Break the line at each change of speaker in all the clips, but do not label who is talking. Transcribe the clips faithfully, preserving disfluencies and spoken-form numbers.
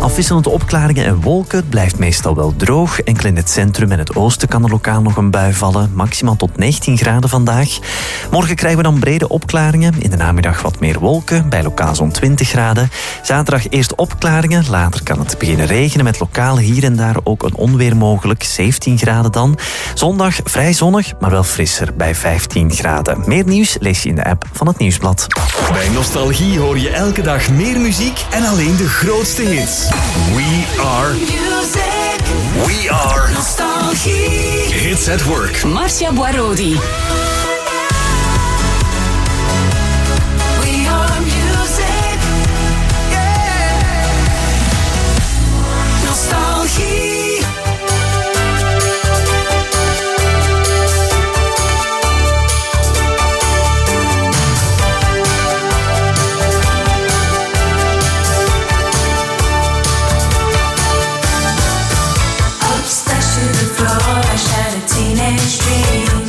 Afwisselende opklaringen en wolken. Het blijft meestal wel droog. Enkel in het centrum en het oosten kan er lokaal nog een bui vallen. Maximaal tot negentien graden vandaag. Morgen krijgen we dan brede opklaringen. In de namiddag wat meer wolken, bij lokaal zo'n twintig graden. Zaterdag eerst opklaringen. Later kan het beginnen regenen met lokaal hier en daar ook een onweer mogelijk. zeventien graden dan. Zondag vrij zonnig, maar wel frisser bij vijftien graden. Meer nieuws lees je in de app van het Nieuwsblad.
Bij Nostalgie hoor je elke dag meer muziek en alleen de grootste hits. We are music. We are Nostalgie. Hits at work.
Marcia Boarodi.
We are music. Yeah. Nostalgie.
Teenage dreams.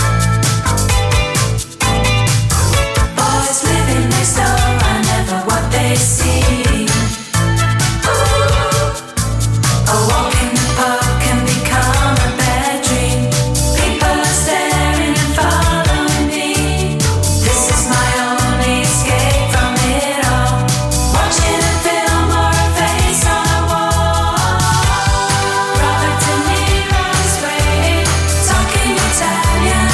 Boys living next door are never what they seem. Ooh. A walk in the park can become a bad dream. People are staring and following me. This is my only escape from it all. Watching a film or a face on a wall. Robert De Niro's waiting. Talking Italian.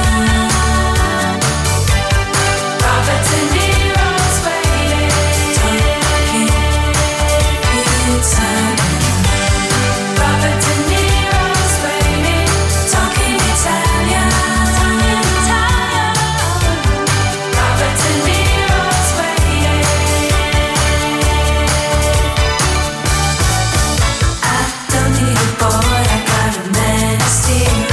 Robert De Niro's waiting. Talking Italian. Robert De Niro's waiting. Talking Italian. Robert De Niro's waiting. I don't need a boy, I got a man of steel.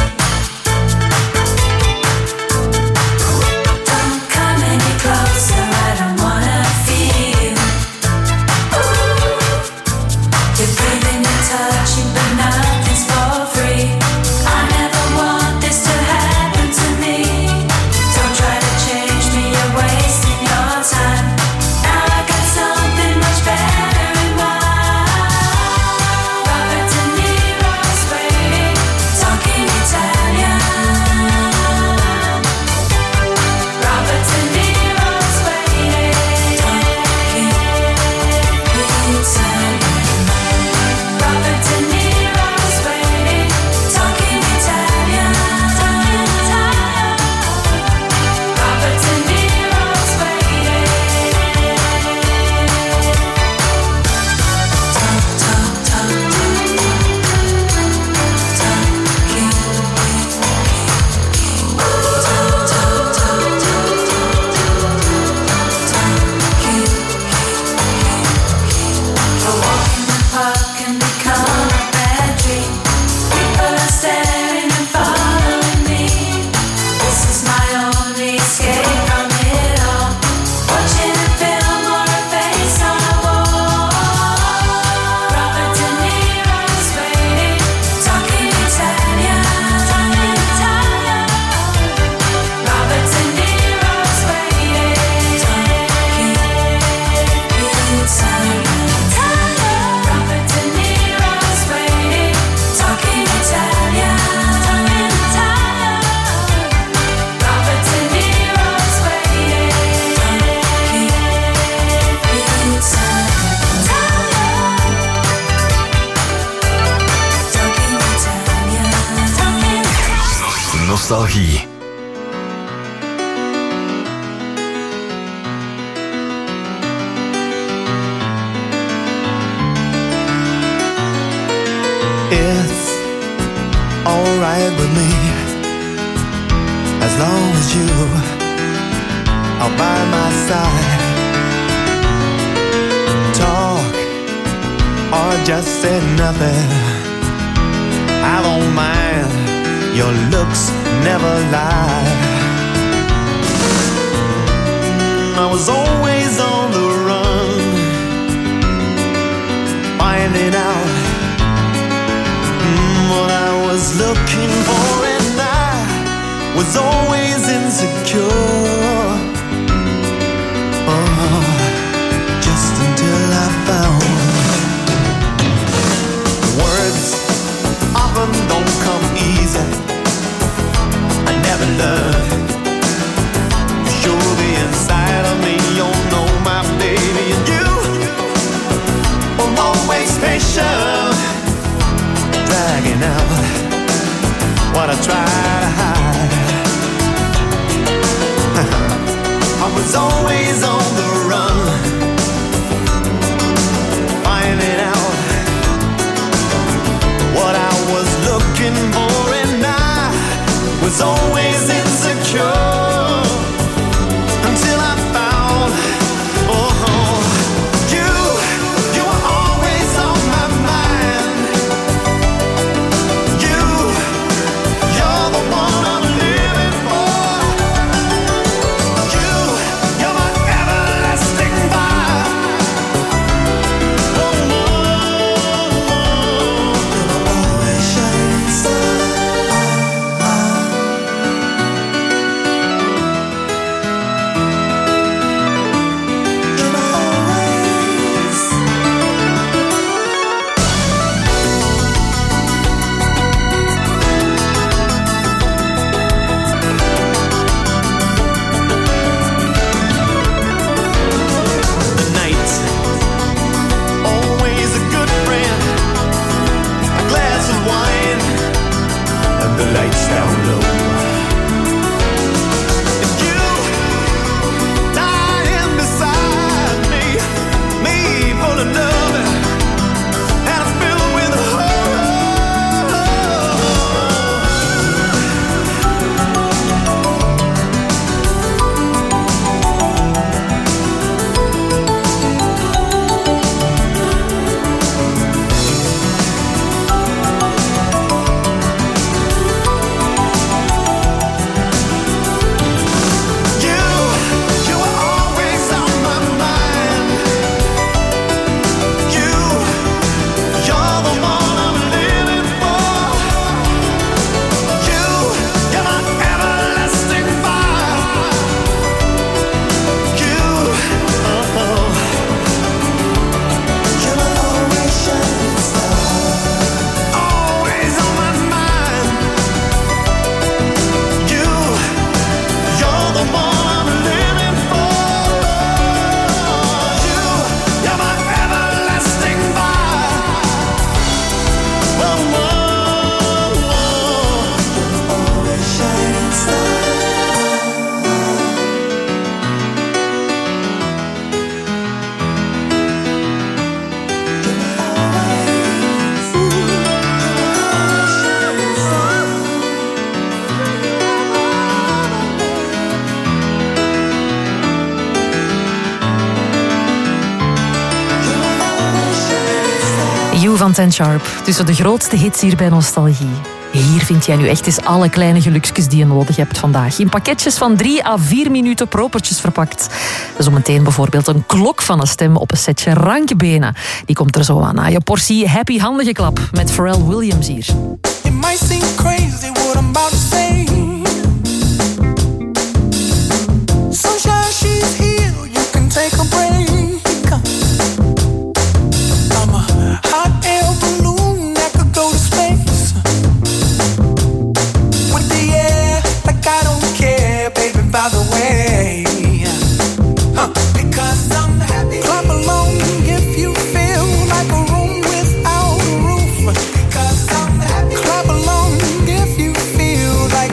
Don't come any closer, I don't wanna feel. Ooh, you're breathing and touching, but nothing's for free. I never want this to happen to me. Don't try to change me, you're wasting your time. Now I got something much better in mind. Robert De Niro's waiting, talking Italian. Robert De Niro's waiting, talking Italian. Robert De Niro's waiting, talking Italian. Robert De Niro's waiting. Talk, talk, talk, a walk in the park can become a bad dream. People are staring and following me. This is my only escape from it all. Watching a film or a face on a wall. Robert De Niro's waiting, talking Italian. Robert De Niro's waiting, talking Italian. Robert De Niro's waiting, talking Italian. Robert De Niro's waiting, talking Italian.
Nostalgie.
It's alright with me as long as you are by my side. Talk or just say nothing. I don't mind, your looks never lie. I was always on the run, finding out what I was looking for, and I was always insecure. Oh, just until I found anticipation, dragging out what I try to hide. I was always on the run, finding out what I was looking for, and I was always insecure until I found, oh, you, you were always on my mind. You, you're the one I'm living for. You, you're my everlasting fire. Oh, oh, oh. You're my always shining star. Lights down low, and you dying beside me, me full of love and I'm filled with
You van Ten Sharp, tussen de grootste hits hier bij Nostalgie. Hier vind jij nu echt eens alle kleine geluksjes die je nodig hebt vandaag. In pakketjes van drie à vier minuten propertjes verpakt. Zometeen bijvoorbeeld een klok van een stem op een setje rankbenen. Die komt er zo aan na je portie happy handige klap met Pharrell Williams hier.
It might seem crazy what I'm about to say. Sunshine, she's here, you can take a break. I'm a hot air balloon that could go to space. With the air, like I don't care, baby, by the way. Huh. Because I'm happy. Clap along if you feel like a room without a roof. Because I'm happy. Clap along if you feel like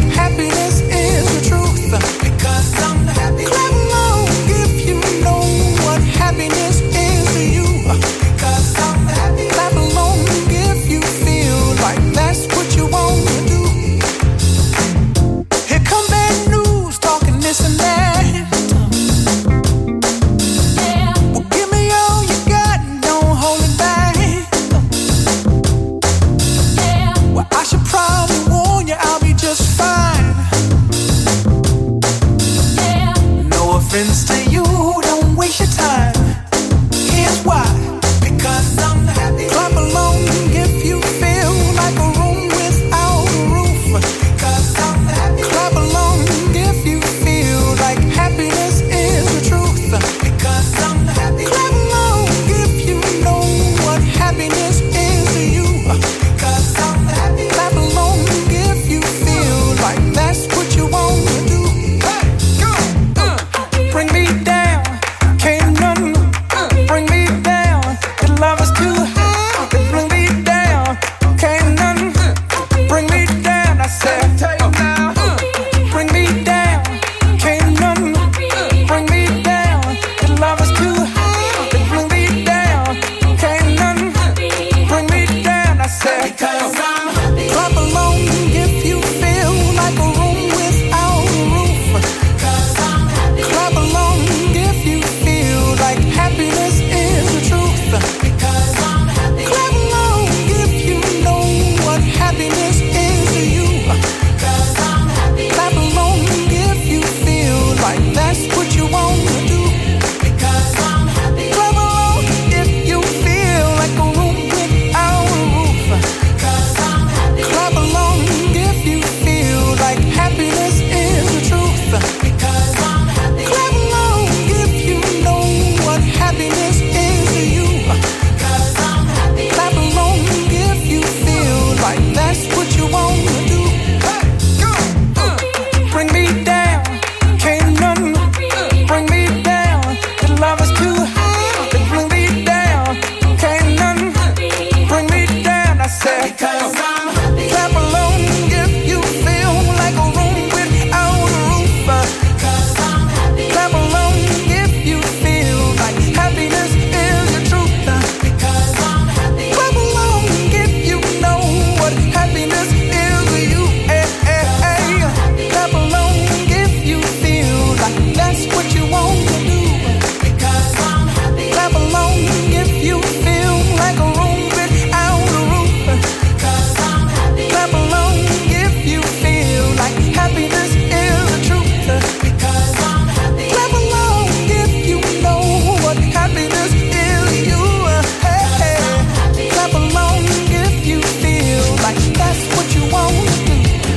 Because I'm happy. Clap along if you feel like a room without a roof. Because I'm happy. Clap along if you feel like happiness is the truth. Because I'm happy. Clap along if you know what happiness is to you. Hey, hey, hey. Clap along if you feel like that's what you want to do. Because I'm happy. Clap along if you feel like a room without a roof. Because I'm happy. Clap along if you feel like happiness is the truth. Because I'm happy. Clap along if you know what happiness is to you. Hey, hey. Clap along if you feel like that's what you want to do.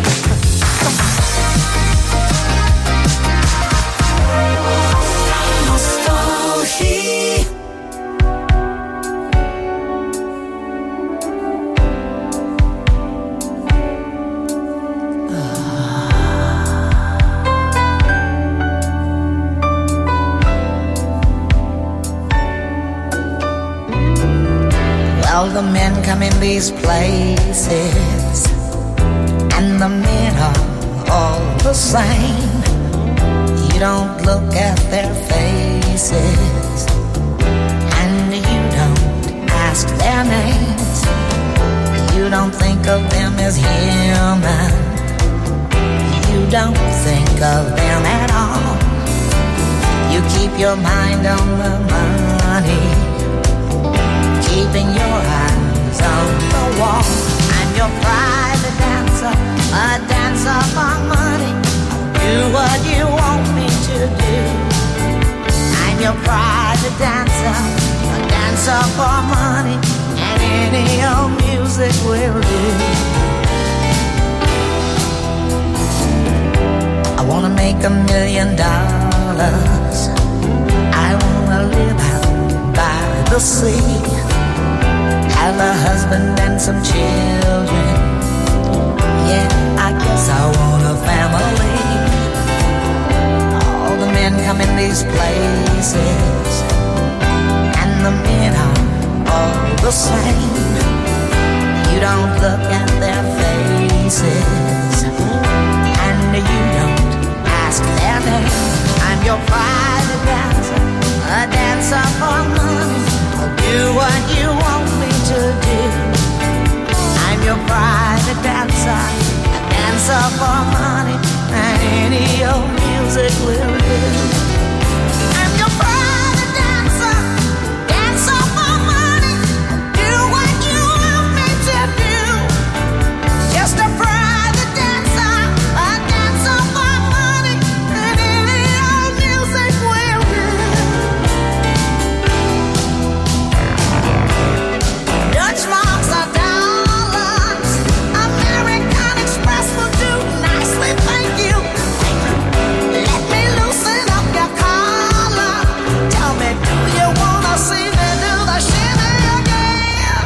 Nostalgie.
Well, the men come in these places, and the men are all the same. You don't look at their faces, and you don't ask their names. You don't think of them as human. You don't think of them at all. You keep your mind on the money, keeping your eyes on the wall. I'm your private dancer, a dancer for money. Do what you want me to do. I'm your private dancer, a dancer for money, and any old music will do. I wanna make a million dollars. I wanna live out by the sea, have a husband and some children. Yeah, I guess I want a family. All the men come in these places, and the men are all the same. You don't look at their faces, and you don't ask their name. I'm your private dancer, a dancer for money. I'll do what you want me to do. I'm your private dancer, a dancer for money, and any old music will do. I'm your private dancer, dancer for money. Do what you want me to do. Just a private dancer, a dancer for money, and any old music will do. Dutch marks are dollars, American Express will do nicely, thank you. Let me loosen up your collar. Tell me, do you wanna see me do the shimmy again?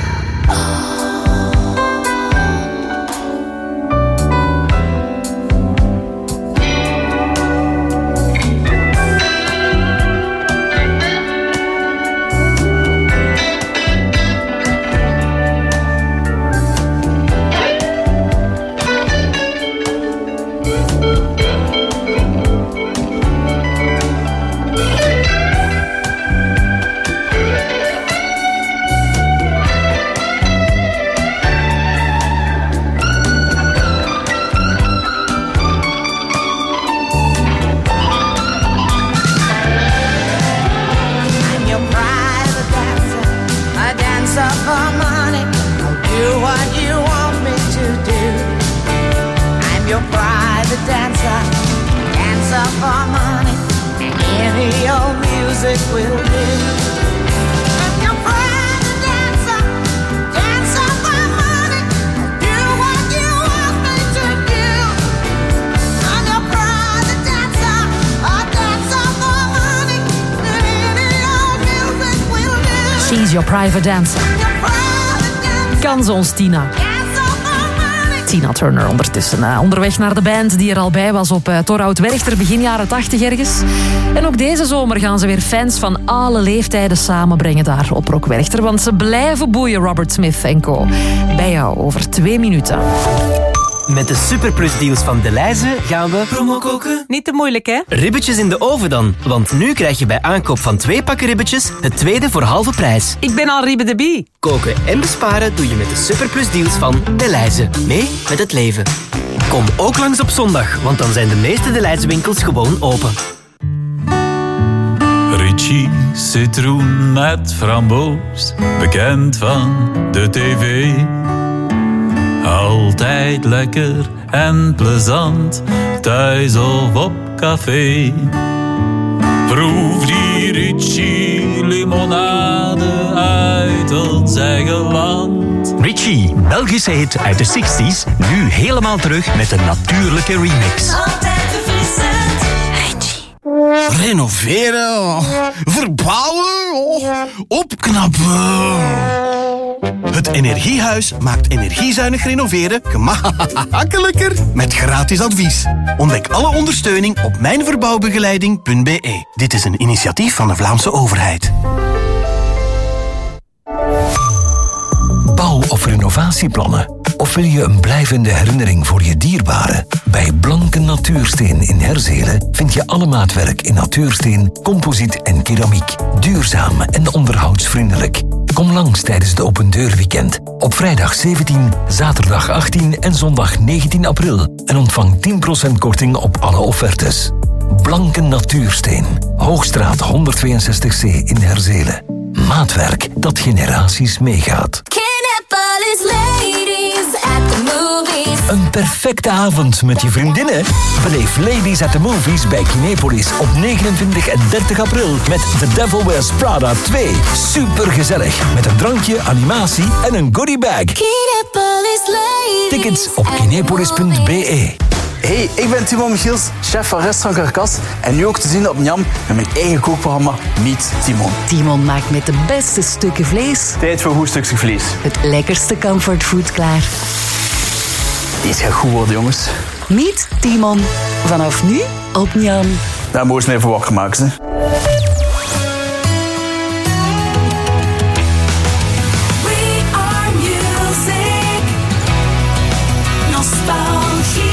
I'm your private dancer, a dancer for money. I'll do what you want me to do. I'm your private dancer, dancer for money, and any old music will do. I'm your private dancer, dancer for money. I'll do what you want me to do. I'm your private dancer, a dancer for money, and any old music will do.
She's your private dancer.
Your private dancer,
Kan ze ons, Tina?
dancer for money.
Tina Turner ondertussen. Uh, onderweg naar de band die er al bij was op uh, Torhout Werchter begin jaren tachtig ergens. En ook deze zomer gaan ze weer fans van alle leeftijden samenbrengen daar op Rock Werchter. Want ze blijven boeien, Robert Smith en co. Bij jou over twee minuten.
Met de superplus-deals van Delhaize gaan we...
Promo koken?
Niet te moeilijk, hè?
Ribbetjes in de oven dan. Want nu krijg je bij aankoop van twee pakken ribbetjes het tweede voor halve prijs.
Ik ben al ribbe de bie.
Koken en besparen doe je met de superplus-deals van Delhaize. Mee met het leven. Kom ook langs op zondag, want dan zijn de meeste Delhaize winkels gewoon open.
Ritchie, citroen met framboos, bekend van de tv. Altijd lekker en plezant, thuis of op café. Proef die Ritchie limonade uit ons eigen land.
Ritchie, Belgische hit uit de zestig's, nu helemaal terug met een natuurlijke remix.
Altijd verfrissend.
Ritchie. Renoveren, oh. Verbouwen, oh. Opknappen. Het Energiehuis maakt energiezuinig renoveren gemakkelijker met gratis advies. Ontdek alle ondersteuning op mijnverbouwbegeleiding punt b e. Dit is een initiatief van de Vlaamse overheid.
Bouw- of renovatieplannen? Of wil je een blijvende herinnering voor je dierbaren? Bij Blanke Natuursteen in Herzelen vind je alle maatwerk in natuursteen, composiet en keramiek. Duurzaam en onderhoudsvriendelijk. Kom langs tijdens de Open Deur Weekend. Op vrijdag zeventien, zaterdag achttien en zondag negentien april. En ontvang tien procent korting op alle offertes. Blanke Natuursteen. Hoogstraat honderdtweeënzestig C in Herzelen. Maatwerk dat generaties meegaat.
Kinepolis Ladies at the movies.
Een perfecte avond met je vriendinnen? Beleef Ladies at the Movies bij Kinepolis op negenentwintig en dertig april met The Devil Wears Prada twee. Supergezellig met een drankje, animatie en een goodiebag.
Kinepolis Ladies.
Tickets op kinepolis punt b e.
Hey, ik ben Timon Michiels, chef van restaurant Karkas en nu ook te zien op Njam met mijn eigen kookprogramma Meet Timon.
Timon maakt met de beste stukken vlees
Tijd voor een goed stukje vlees.
het lekkerste comfortfood klaar.
Deze gaat goed worden, jongens.
Meet Timon. Vanaf nu op Njam.
Daar moest mij even wakker maken, hè.
We are music. Nostalgie.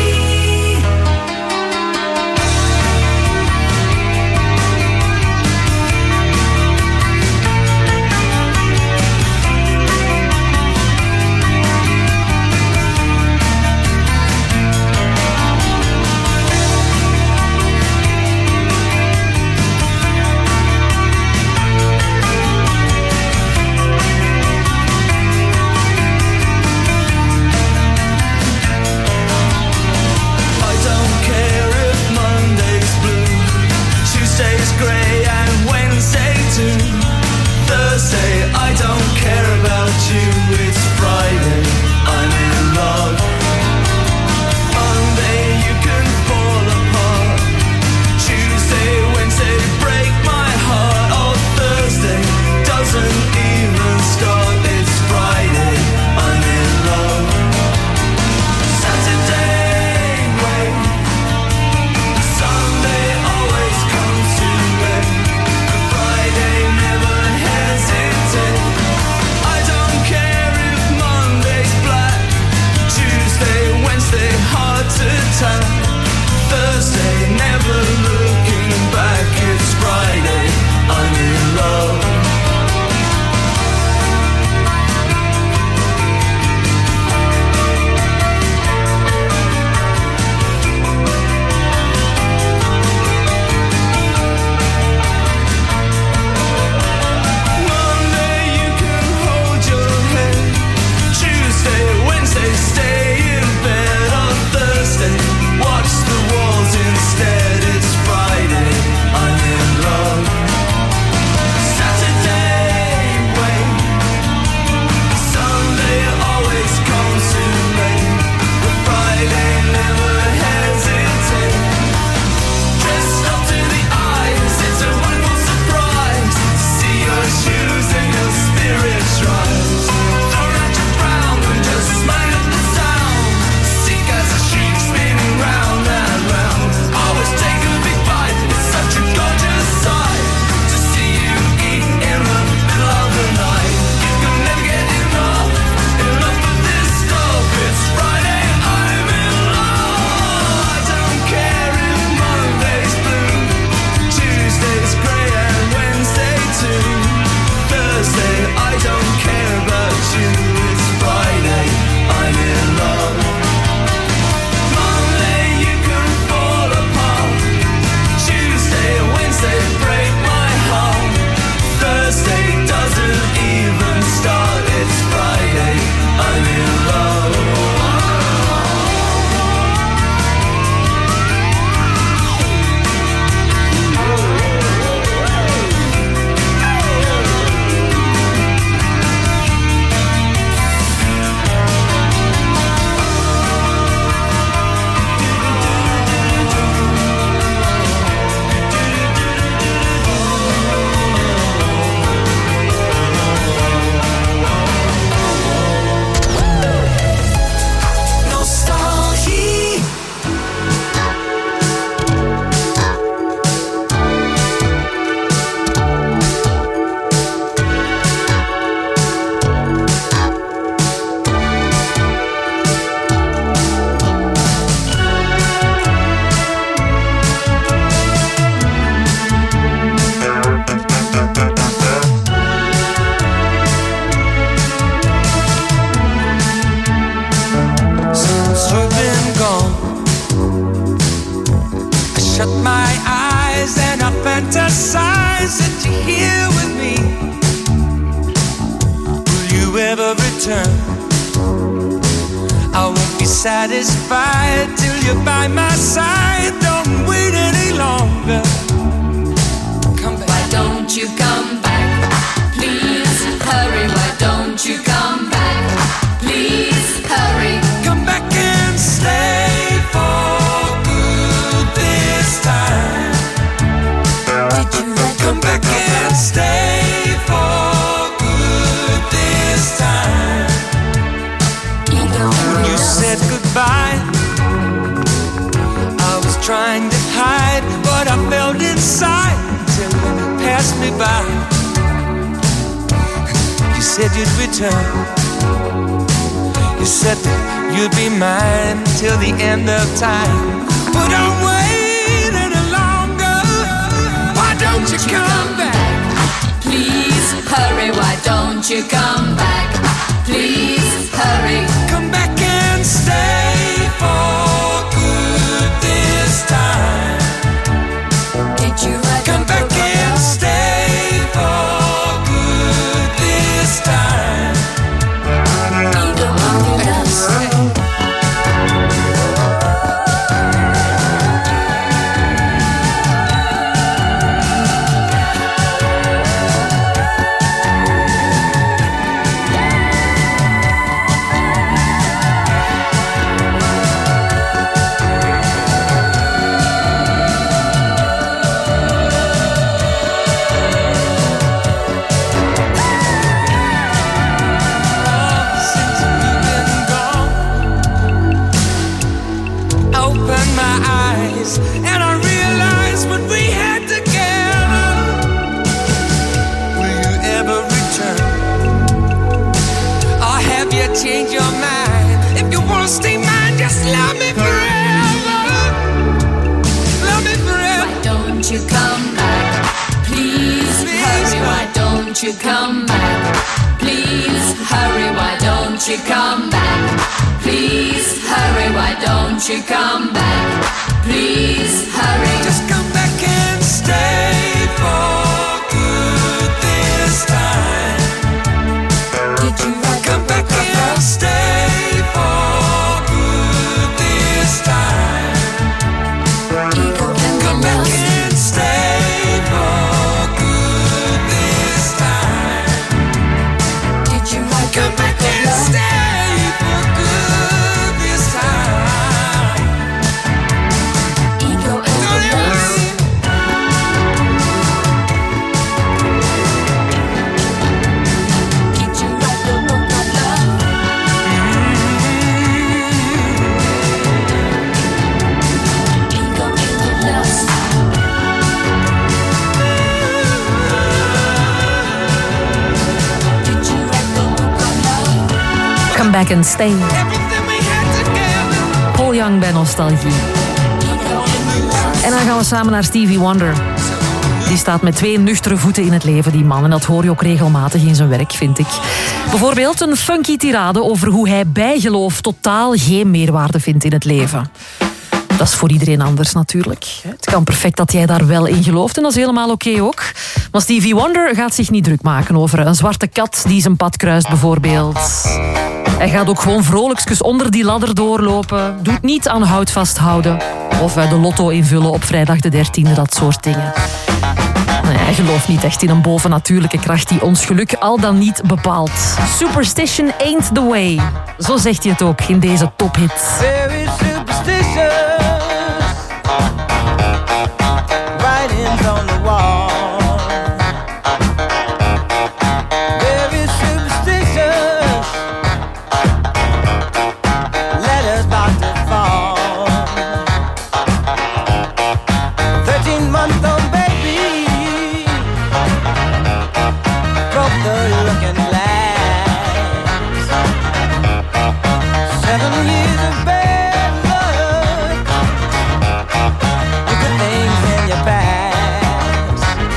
return. I won't be satisfied till you're by my side. Don't wait any longer. Come back.
Why don't you come back? Please hurry. Why don't you come back? Please hurry.
Come back and stay for good this time.
Did you write
Come back and stay for good this time. You said goodbye. I was trying to hide what I felt inside until you passed me by. You said you'd return. You said that you'd be mine till the end of time. But don't wait any longer. Why don't you come back?
Please hurry. Why don't you come back? Please hurry.
Come back and stay for good this time.
Did you write
Come back and stay for good this time. And I realized what we had together. Will you ever return? Or have you changed your mind? If you wanna stay mine, just love me forever. Love me forever.
Why don't you come back? Please hurry. Why don't you come back? Please hurry. Why don't you come back? Please hurry. Why don't you come back? Please hurry.
Just come back and stay for good this time.
Did you write
Come back and stay for good this time. Come back and stay for good this time.
Did you write
Come back and stay for good this time.
Ego and
Don't ever leave.
Did you write the book of love? Ego and lust. Did you write the book of love?
Come back and stay.
Everything we had together.
Paul Young bij Nostalgie. En dan gaan we samen naar Stevie Wonder. Die staat met twee nuchtere voeten in het leven, die man. En dat hoor je ook regelmatig in zijn werk, vind ik. Bijvoorbeeld een funky tirade over hoe hij bijgeloof totaal geen meerwaarde vindt in het leven. Dat is voor iedereen anders natuurlijk. Het kan perfect dat jij daar wel in gelooft en dat is helemaal oké ook. Maar Stevie Wonder gaat zich niet druk maken over een zwarte kat die zijn pad kruist bijvoorbeeld. Hij gaat ook gewoon vrolijkjes onder die ladder doorlopen. Doet niet aan hout vasthouden. Of de lotto invullen op vrijdag de dertiende, dat soort dingen. Nee, hij gelooft niet echt in een bovennatuurlijke kracht die ons geluk al dan niet bepaalt. Superstition ain't the way. Zo zegt hij het ook in deze tophit.
Very superstitious. Writings on the wall. Very superstitious. Letters about to fall. Thirteen month old baby broke the looking glass. Seven years of bad luck. The good things in your past.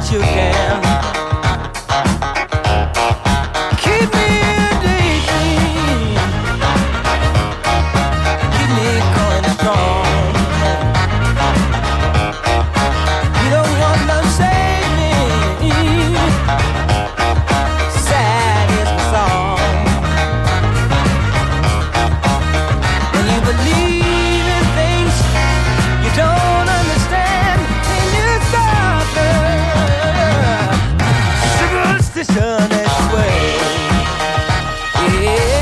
that you can keep me in daydream, keep me going strong. You don't want no saving, sad is the song. When you believe in things you don't understand, and you suffer. Superstition is the way. Yeah.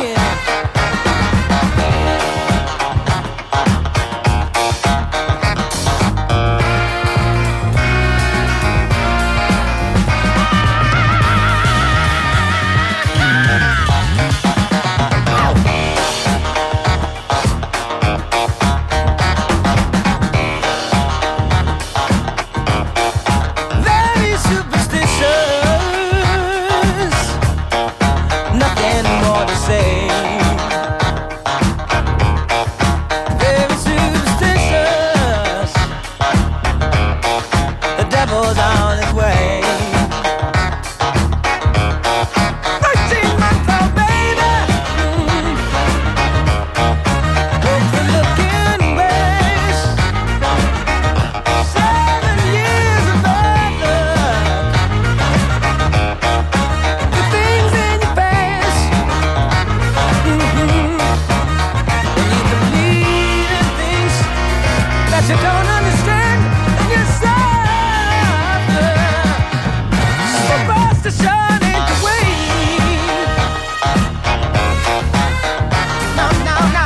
Very superstitious, nothing more to say. Very superstitious, the devil's on his way. Thirteen months old baby, open looking ways. Seven years of bad luck, the things in your past. Mm-hmm. And you believe in things that you don't understand, and you suffer. Superstition ain't the way. No, no, no.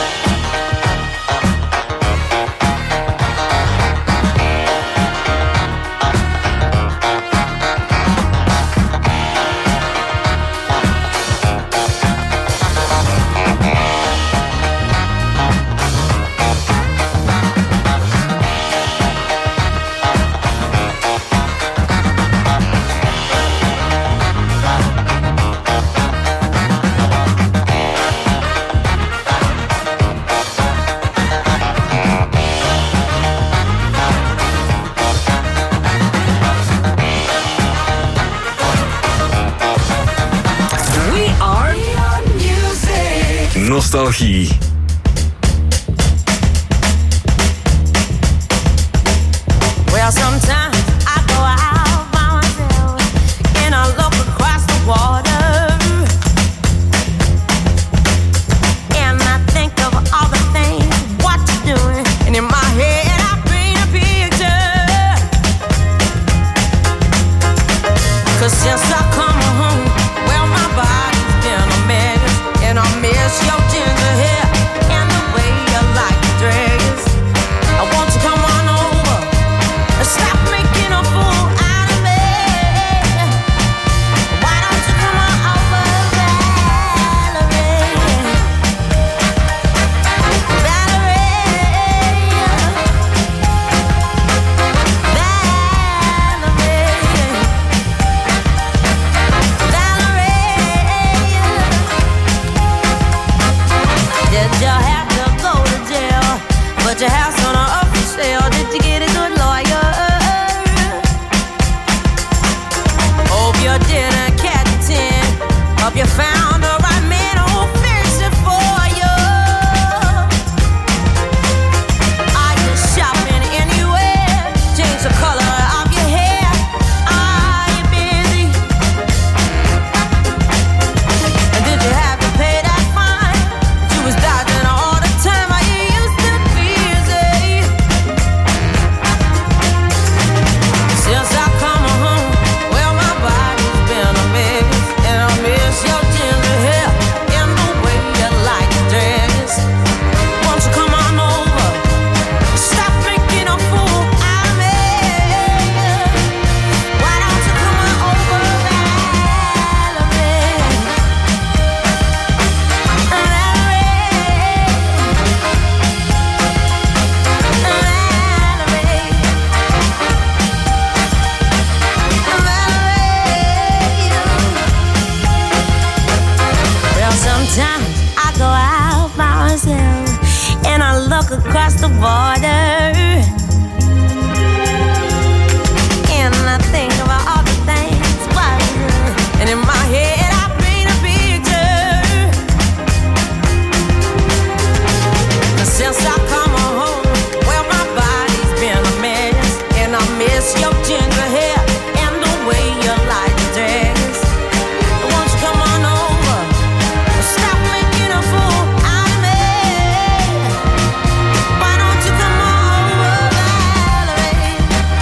We are music. Nostalgie.
Well, sometimes I go out by myself and I look across the water, and I think of all the things what you're doing, and in my head I paint a picture. 'Cause since I come home, well, my body's been a mess, and I miss your ginger hair and the way you like your dress. I want you to come on over and stop making a fool out of me. Why don't you come on over, Valerie? Valerie, Valerie. Did you have to go to jail? But your house on a up for sale. Did you get a good lawyer? Hope you didn't catch a tin. Hope you found the right man who'll fix it for you. Are you shopping anywhere? Change the color of your hair. Are you busy? And did you have to pay that fine? You was dodging all the time. Are you used to busy? Since I come home, well, my body's been a mess, and I miss your ginger hair and the way you like your dress. Won't you come on over? Stop making a fool out of me. Why don't you come on over, Valerie? Well, sometimes I go out by myself and I look across the border, and I ginger hair and the way you like to dress. Won't you come on over? Stop making a fool out of me. Why don't you come on over, Valerie?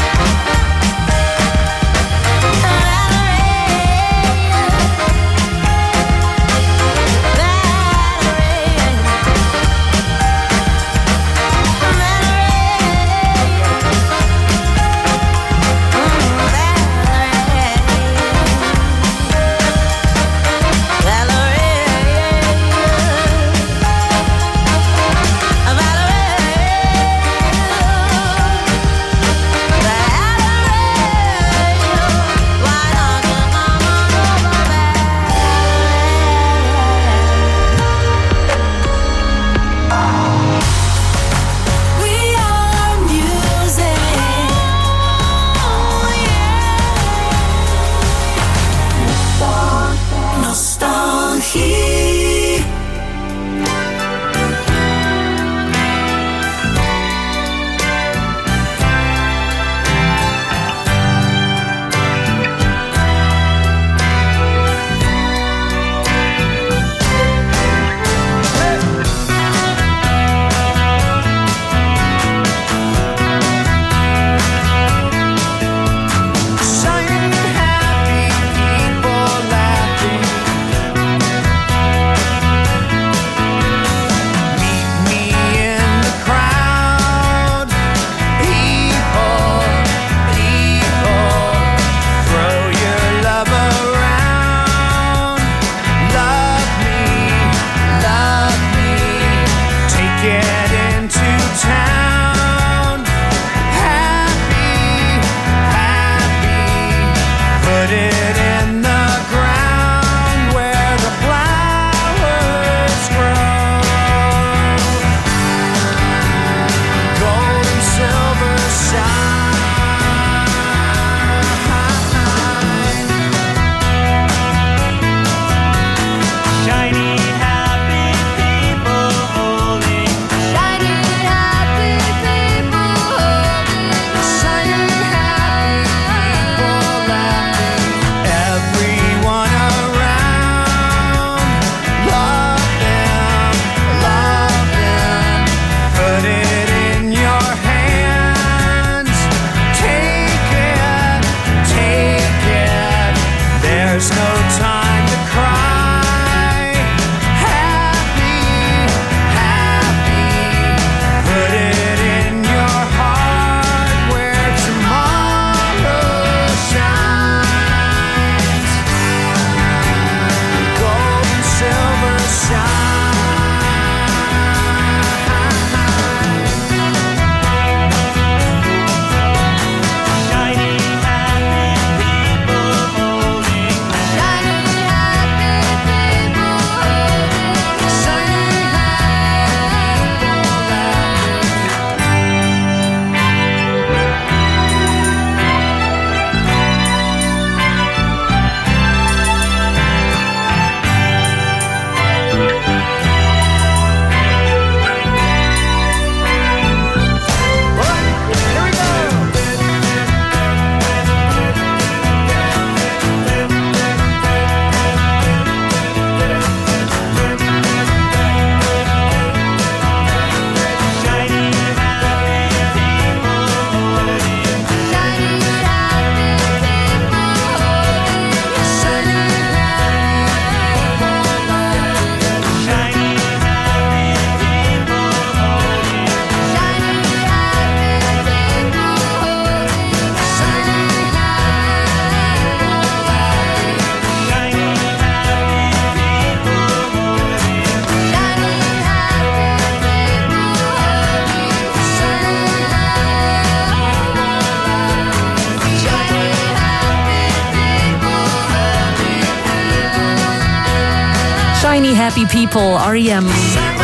Shiny Happy People, R E M.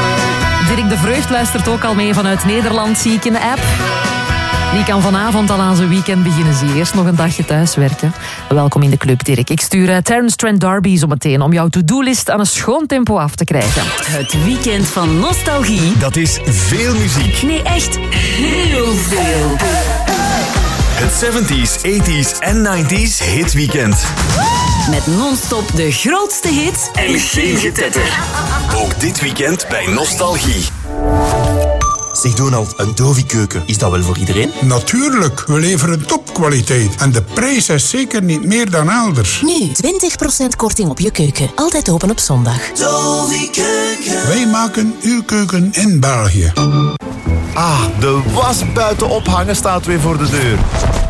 Dirk de Vreugd luistert ook al mee vanuit Nederland, zie ik in de app. Die kan vanavond al aan zijn weekend beginnen. Zie eerst nog een dagje thuiswerken. Welkom in de club, Dirk. Ik stuur uh, Terence Trent D'Arby zo meteen om jouw to-do-list aan een schoon tempo af te krijgen.
Het weekend van nostalgie.
Dat is veel muziek.
Nee, echt heel veel.
Het zeventies, tachtiger en negentiger hitweekend.
Met non-stop de grootste hits
En geen getetter. Ook dit weekend bij Nostalgie.
Zeg Donald, een Dovi-keuken, is dat wel voor iedereen?
Natuurlijk, we leveren topkwaliteit. En de prijs is zeker niet meer dan elders.
Nu, twintig procent korting op je keuken. Altijd open op zondag.
Dovi-keuken. Wij maken uw keuken in België.
Ah, de was buiten ophangen staat weer voor de deur.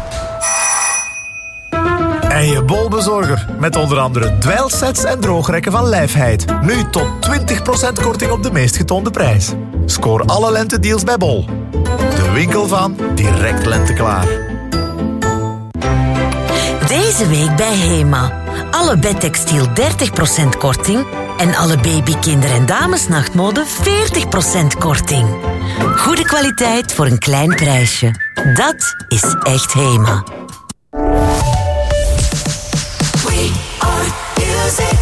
En je bolbezorger, met onder andere dweilsets en droogrekken van Lijfheid. Nu tot twintig procent korting op de meest getoonde prijs. Scoor alle lentedeals bij Bol. De winkel van direct lenteklaar.
Deze week bij Hema. Alle bedtextiel dertig procent korting en alle baby, kinder- en damesnachtmode veertig procent korting. Goede kwaliteit voor een klein prijsje. Dat is echt Hema.
We are music.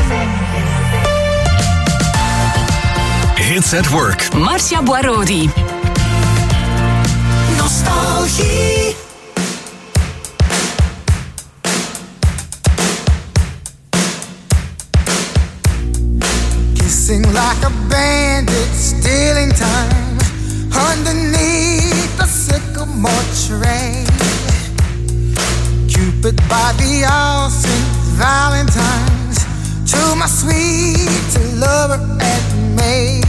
Hits at Work.
Marcia Boarodi.
Nostalgie.
Kissing like a bandit, stealing time underneath the sycamore tree. Cupid by the all Saint Valentine's, to my sweet lover and me.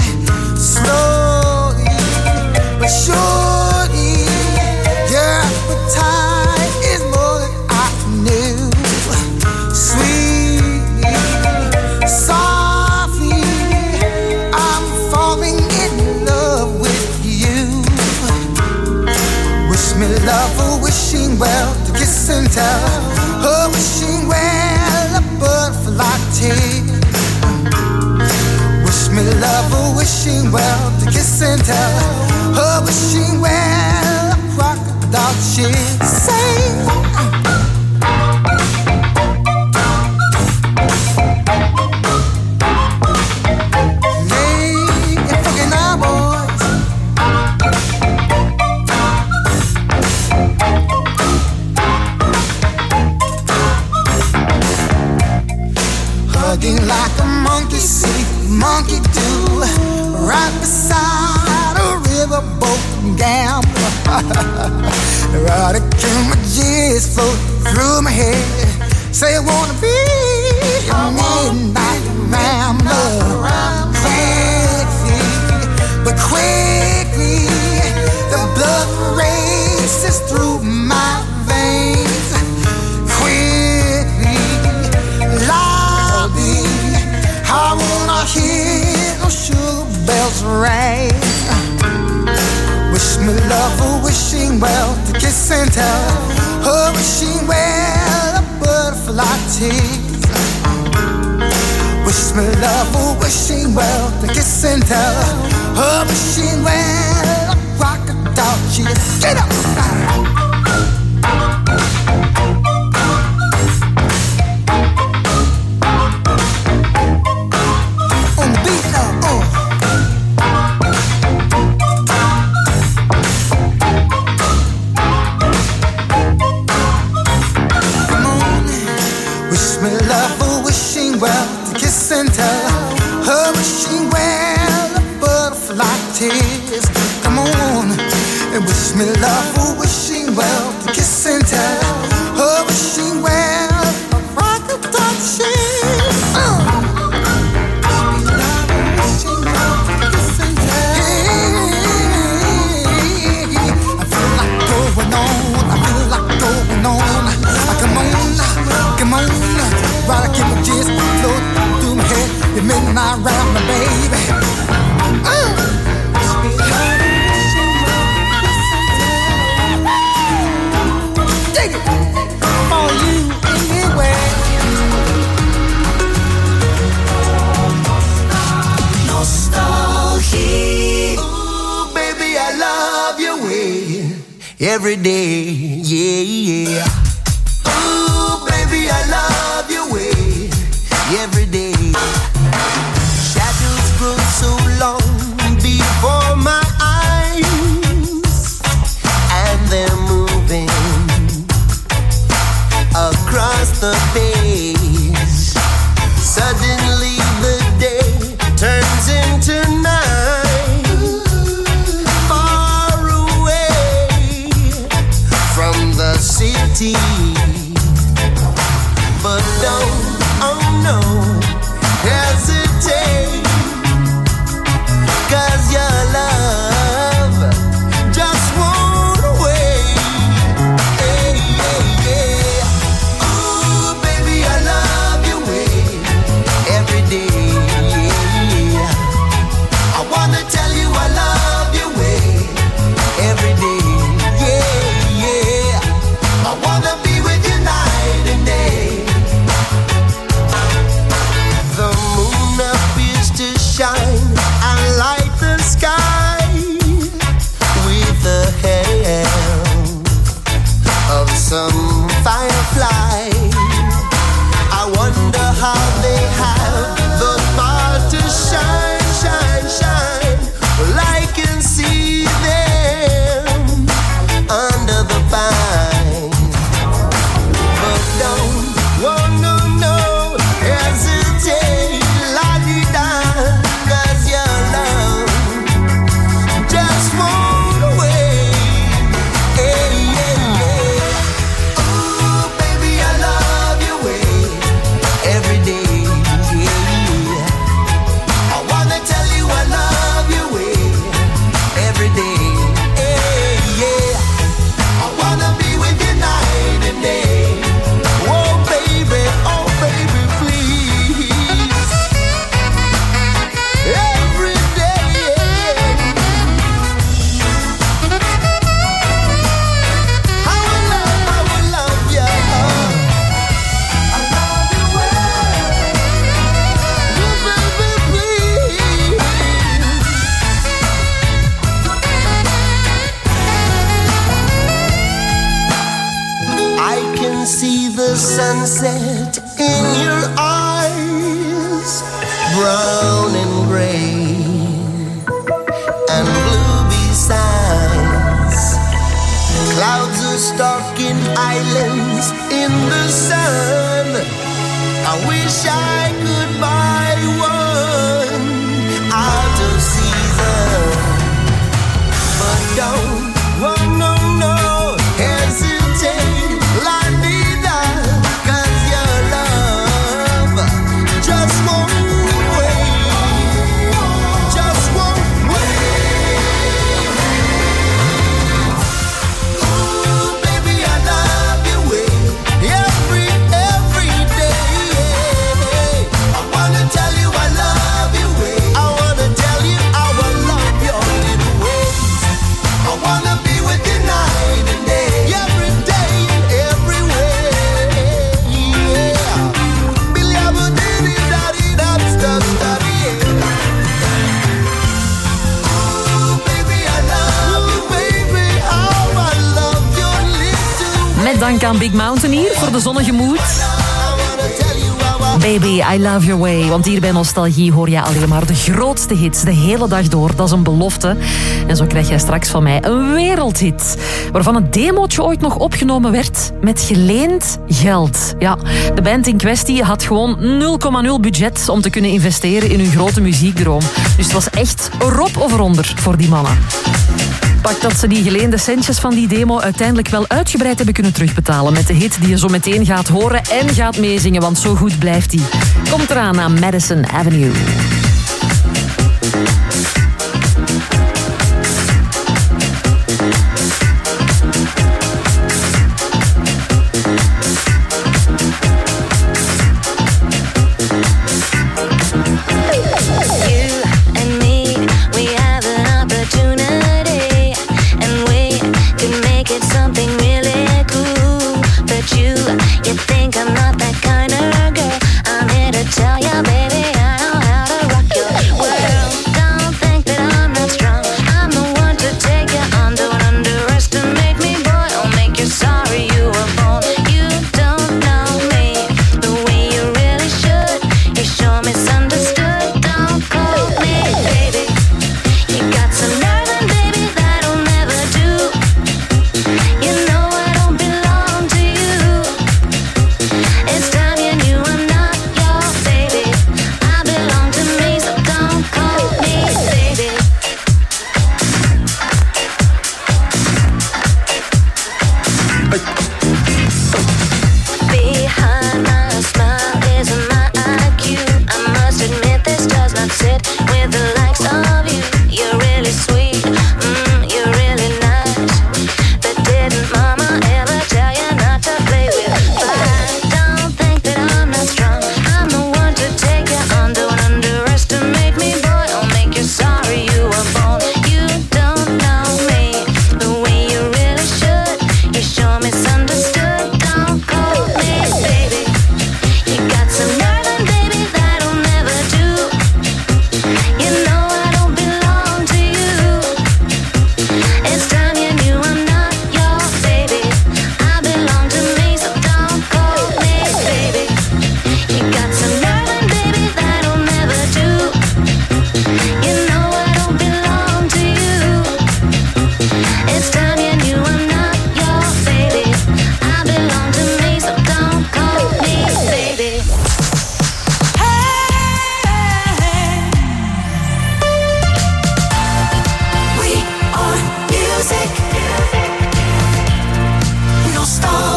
Slowly but surely, your appetite is more than I knew. Sweetly, softly, I'm falling in love with you. Wish me love, oh, wishing well, to kiss and tell. Oh, wishing well, a butterfly tear. Wish me love, oh, wishing well, to kiss and tell. Oh, wishing well, a crocodile tear. Say, like a monkey see, monkey do, right beside a riverboat gambler. Erotic images float through my head. Say I wanna be a midnight rambler. Quickly, but quickly, the blood races through my veins. Quickly, loudly, I wanna hear no sugar bells ring. Wish me love, oh, wishing well, to kiss and tell. Oh, wishing well, a butterfly tease. Wish me love, oh, wishing well, to kiss and tell. Oh, wishing well, a crocodile cheese. Get up! Well, to kiss and tell. Her wishing well, a butterfly tears. Come on, and wish me love, oh, wishing well, to kiss and tell. Her wishing well, a crocodile tears. Uh. Come on, while I keep my jizz float through my head, you midnight round my baby. Uh. Dig it for you anywhere. Nostalgie. Ooh, baby, I love your way every day. Yeah, yeah. I love your way every day. Shadows grow so long before my eyes, and they're moving
the pace. Suddenly the day turns into night. Far away from the city. But don't, oh no, hesitate. 'Cause your love just won't wait. Hey, hey, hey. Ooh, baby, I love your way every day. Yeah. I wanna tell you I love your way every day. Yeah, yeah. I wanna be with you night and day. The moon appears to shine and light the sky with the help of some firefly. I wonder how they have the power to shine, shine, shine. Well, I can see them under the pine. But don't, oh no, no, hesitate, la-di-da, 'cause your love just won't wait. Hey, yeah, yeah. Ooh, baby, I love your way every day. Yeah. I wanna tell you I love your way every day. Hey, yeah. I wanna be with you night and day. Oh, baby, oh, baby, please. Every day. I will love, I will love you. I love you well. Oh, baby, please. I can see the sunset in your eyes, brown and gray and blue besides. Clouds are stalking islands in the sun. I wish I could buy one out of season. But don't, oh no, no, hesitate, la-di-da, 'cause your love just won't wait, just won't wait. Ooh, baby, I love your way every, every day. I wanna tell you I love your way. I wanna tell you how I love your little ways. I wanna be with you night and day, every day and every way. Yeah. Billy, I would do it, daddy, that stuff, daddy. Ooh, baby, I love you, baby, how I love your little.
Met dank aan Big Mountain hier voor de zonnige moed. Baby, I love your way. Want hier bij Nostalgie hoor je alleen maar de grootste hits de hele dag door. Dat is een belofte. En zo krijg jij straks van mij een wereldhit. Waarvan het demootje ooit nog opgenomen werd met geleend geld. Ja, de band in kwestie had gewoon nul komma nul budget om te kunnen investeren in hun grote muziekdroom. Dus het was echt erop of eronder voor die mannen. Pak dat ze die geleende centjes van die demo uiteindelijk wel uitgebreid hebben kunnen terugbetalen met de hit die je zo meteen gaat horen en gaat meezingen, want zo goed blijft die. Komt eraan aan Madison Avenue.
You think I'm not that kind of girl? I'm here to tell you, baby, I know how to rock.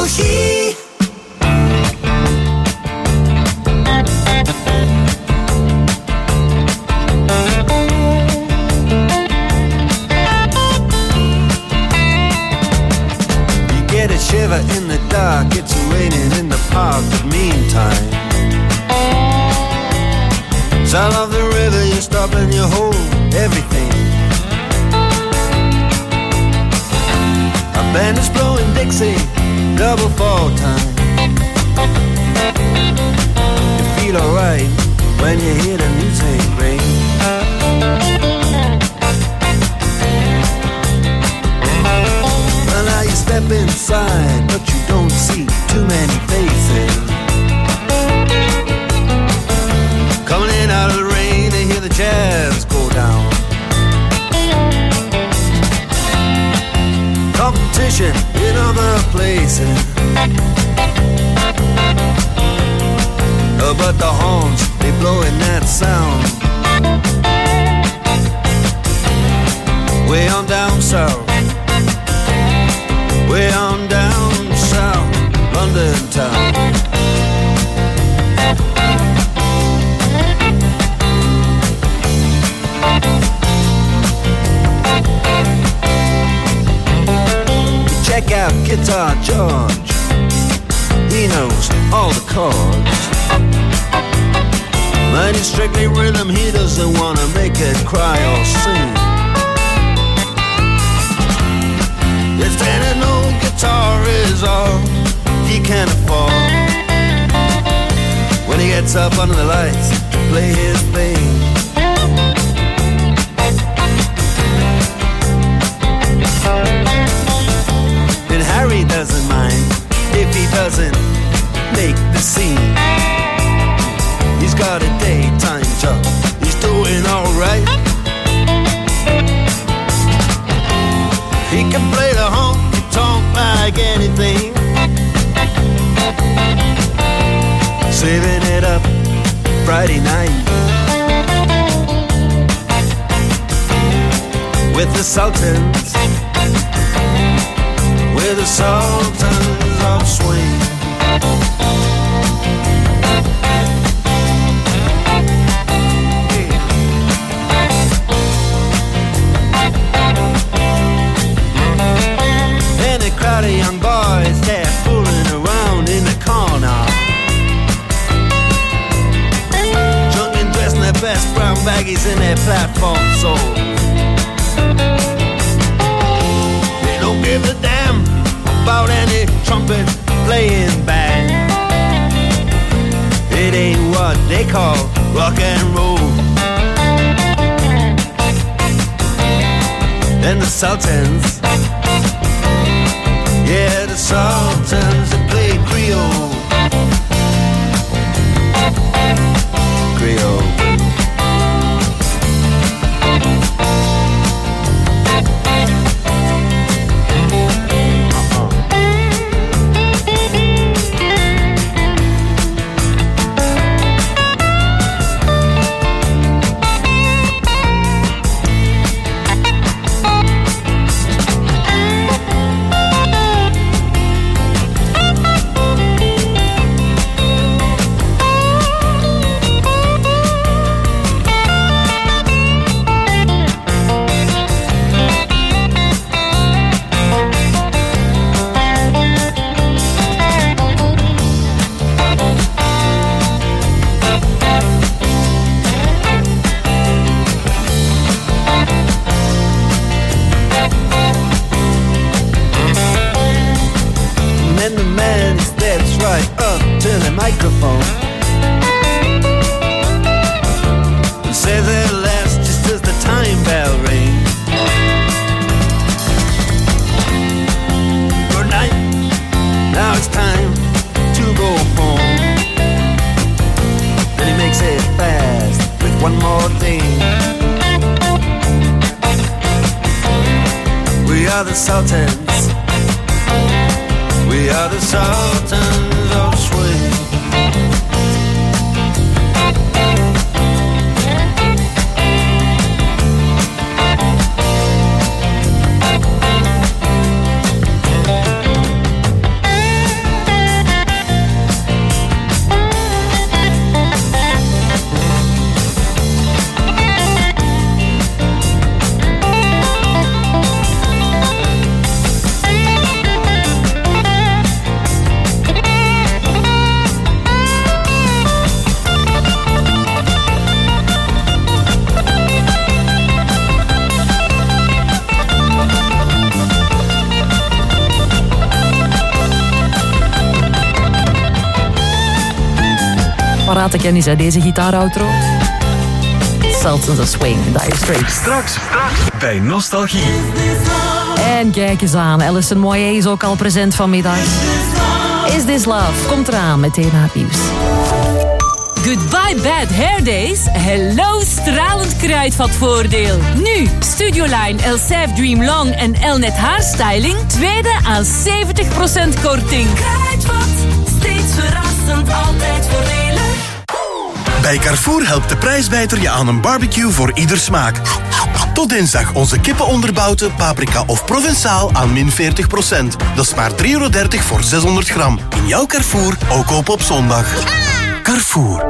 Nostalgie.
You get a shiver in the dark, it's raining in the park, but meantime, sound of the river, you stop and you hold everything. A band is blowing Dixie, double fall time. You feel alright when you hear the music ring. Well, now you step inside, but you don't see too many faces. Coming in out of the rain, they hear the jazz go down. Competition in other places, oh, but the horns, they blowing that sound. Way on down south, way on down south, London town. Check out Guitar George, he knows all the chords. But it's strictly rhythm, he doesn't want to make it cry or sing. Yes, then an old guitar is all he can afford. When he gets up under the lights to play his thing, and Harry doesn't mind if he doesn't make the scene. He's got a daytime job, he's doing alright. He can play the honky-tonk like anything, saving it up Friday night with the Sultans, with the Sultans of Swing. And a crowd of young boys, they're fooling around in the corner, drunk and dressed in their best brown baggies in their platform soles. They don't give a damn about any trumpet playing band. It ain't what they call rock and roll. And the Sultans, yeah, the Sultans, they play Creole. Creole.
Parate kennis, hè, deze gitaar-outro. Sultans of Swing, Dire Straits.
Straks, straks bij Nostalgie.
En kijk eens aan, Alison Moyet is ook al present vanmiddag. Is This Love? Komt eraan meteen na het nieuws.
Goodbye Bad Hair Days. Hello stralend kruidvatvoordeel. Nu Studioline Elseve Dream Long en Elnet Haarstyling. Tweede aan zeventig procent korting.
Kruidvat, steeds verrassend, altijd voordelig.
Bij Carrefour helpt de prijsbijter je aan een barbecue voor ieder smaak. Tot dinsdag onze kippenonderbouten, paprika of Provençaal aan min veertig procent. Dat is maar drie euro dertig voor zeshonderd gram. In jouw Carrefour, ook open op zondag. Carrefour.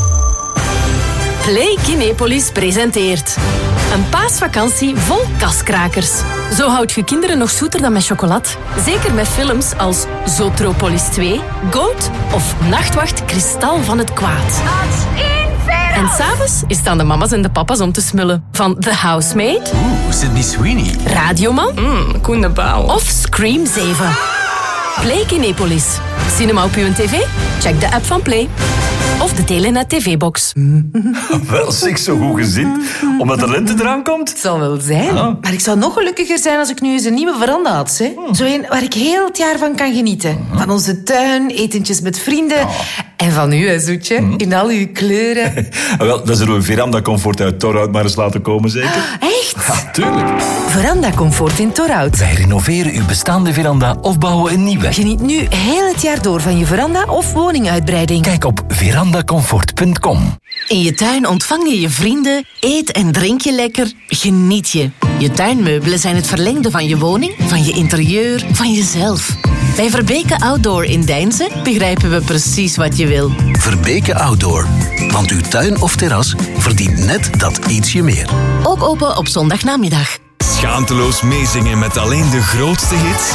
Play Kinepolis presenteert een paasvakantie vol kaskrakers. Zo houdt je kinderen nog zoeter dan met chocolade. Zeker met films als Zotropolis twee, Goat of Nachtwacht Kristal van het Kwaad. En s'avonds is het aan de mama's en de papa's om te smullen. Van The Housemaid,
Oeh, Sydney Sweeney.
Radioman
Mm, Koen de Bouw.
of Scream zeven. Play Kinepolis. Cinema op uw tv? Check de app van Play. Of de Telenet tv-box.
Wel, zeg, zo goed gezind. Omdat de lente eraan komt.
Het zal wel zijn.
Ah.
Maar ik zou nog gelukkiger zijn als ik nu eens een nieuwe veranda had. Hè? Zo een waar ik heel het jaar van kan genieten. Van onze tuin, etentjes met vrienden. En van u, hè, zoetje. In al uw kleuren.
Wel, dan zullen we Veranda Comfort uit Torhout maar eens laten komen, zeker?
Echt?
Ja, tuurlijk.
Veranda Comfort in Torhout.
Wij renoveren uw bestaande veranda of bouwen een nieuwe.
Geniet nu heel het jaar door van je veranda of woninguitbreiding.
Kijk op verandacomfort punt com.
In je tuin ontvang je je vrienden, eet en drink je lekker, geniet je. Je tuinmeubelen zijn het verlengde van je woning, van je interieur, van jezelf. Bij Verbeke Outdoor in Deinze begrijpen we precies wat je wil.
Verbeke Outdoor. Want uw tuin of terras verdient net dat ietsje meer.
Ook open op zondagnamiddag.
Schaamteloos meezingen met alleen de grootste hits?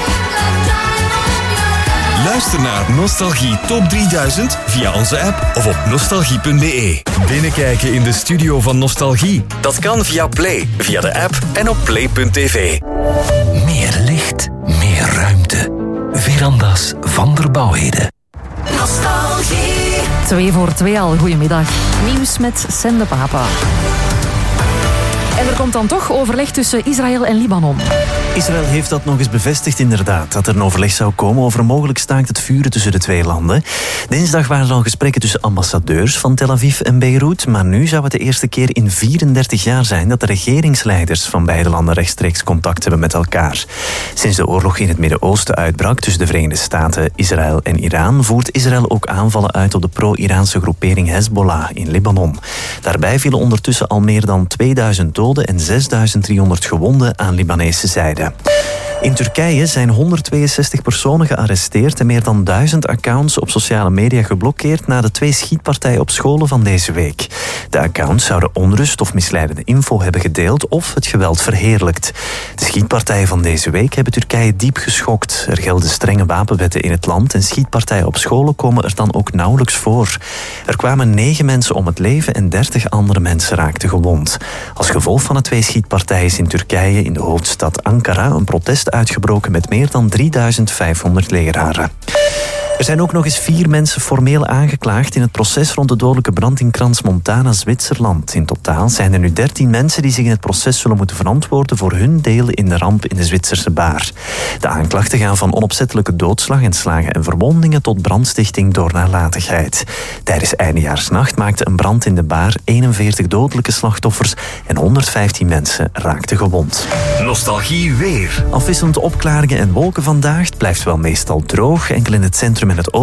Luister naar Nostalgie Top drieduizend via onze app of op nostalgie punt b e. Binnenkijken in de studio van Nostalgie? Dat kan via Play, via de app en op play punt t v.
Meer licht, meer ruimte. Veranda's van der Bouwheden.
Nostalgie.
Twee voor twee al, goedemiddag. Nieuws met Sende Papa. En er komt dan toch overleg tussen Israël en Libanon.
Israël heeft dat nog eens bevestigd inderdaad, dat er een overleg zou komen over mogelijk staakt het vuren tussen de twee landen. Dinsdag waren er al gesprekken tussen ambassadeurs van Tel Aviv en Beirut, maar nu zou het de eerste keer in vierendertig jaar zijn dat de regeringsleiders van beide landen rechtstreeks contact hebben met elkaar. Sinds de oorlog in het Midden-Oosten uitbrak tussen de Verenigde Staten, Israël en Iran, voert Israël ook aanvallen uit op de pro-Iraanse groepering Hezbollah in Libanon. Daarbij vielen ondertussen al meer dan tweeduizend doden en zesduizend driehonderd gewonden aan Libanese zijde. In Turkije zijn honderdtweeënzestig personen gearresteerd en meer dan duizend accounts op sociale media geblokkeerd na de twee schietpartijen op scholen van deze week. De accounts zouden onrust of misleidende info hebben gedeeld of het geweld verheerlijkt. De schietpartijen van deze week hebben Turkije diep geschokt. Er gelden strenge wapenwetten in het land en schietpartijen op scholen komen er dan ook nauwelijks voor. Er kwamen negen mensen om het leven en dertig andere mensen raakten gewond. Als gevolg van de twee schietpartijen is in Turkije in de hoofdstad Ankara een protest uitgebroken met meer dan drieduizend vijfhonderd leraren. Er zijn ook nog eens vier mensen formeel aangeklaagd in het proces rond de dodelijke brand in Crans-Montana, Zwitserland. In totaal zijn er nu dertien mensen die zich in het proces zullen moeten verantwoorden voor hun deel in de ramp in de Zwitserse baar. De aanklachten gaan van onopzettelijke doodslag en slagen en verwondingen tot brandstichting door nalatigheid. Tijdens eindejaarsnacht maakte een brand in de baar eenenveertig dodelijke slachtoffers en honderdvijftien mensen raakten gewond.
Nostalgie weer.
Afwisselende opklaringen en wolken vandaag. Het blijft wel meestal droog. Enkel in het centrum en het oosten